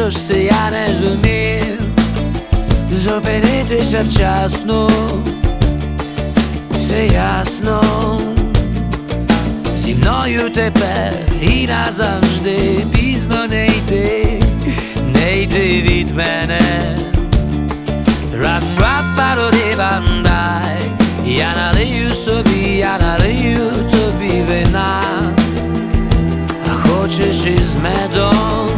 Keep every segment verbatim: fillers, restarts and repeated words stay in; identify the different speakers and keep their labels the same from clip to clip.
Speaker 1: що ж це я не зумів зупинитися вчасно, все ясно, зі мною тепер і назавжди пізно не йти, не йти від мене. Рап-рап-пароди-бандай, я налию собі, я налию тобі вина, а хочеш із медом.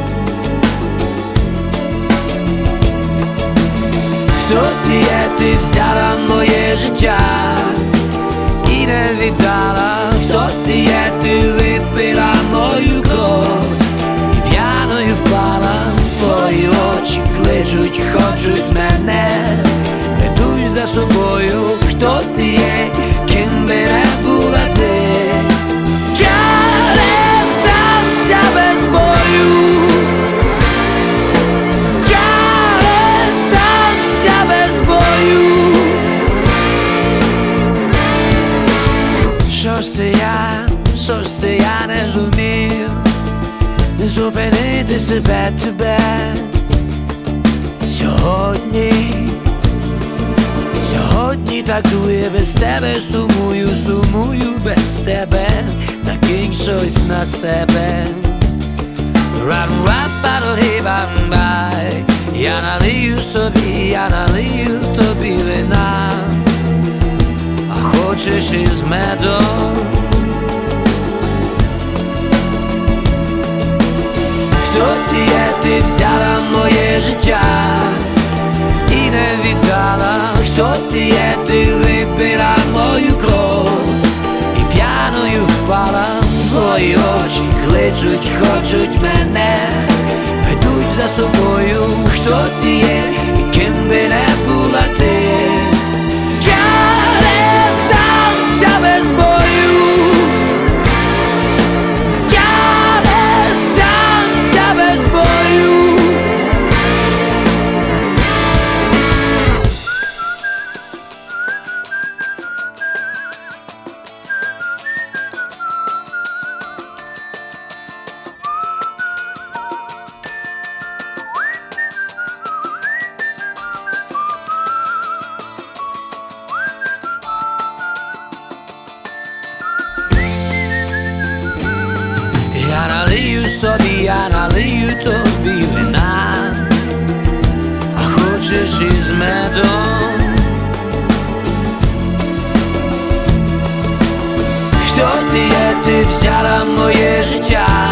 Speaker 1: Хто ти є, ти взяла моє життя і не віддала. Хто ти є, ти випила мою кров і п'яною впала. Твої очі кличуть, хочуть мене, ведуть за собою. Хто ти є, ким би не була ти, я не здамся без бою. Я не здамся без бою. Що ж це я, що ж це я не зумів зупинити себе, тебе сьогодні. Сьогодні так дує без тебе, сумую, сумую без тебе, накинь щось на себе. Рап-рап-пароди-бамбай, я налию собі, я налию тобі вина, а хочеш із медом. Хто ти є, ти взяла моє життя і не віддала. Хто ти є, ти випила мою кров і п'яною впала. Твої очі кличуть, хочуть мене, ведуть за собою. Хто ти є, і ким би не була ти, я не здамся без бою. Я не здамся без бою. Я налию собі, я налию тобі вина, а хочеш із медом. Хто ти є, ти взяла моє життя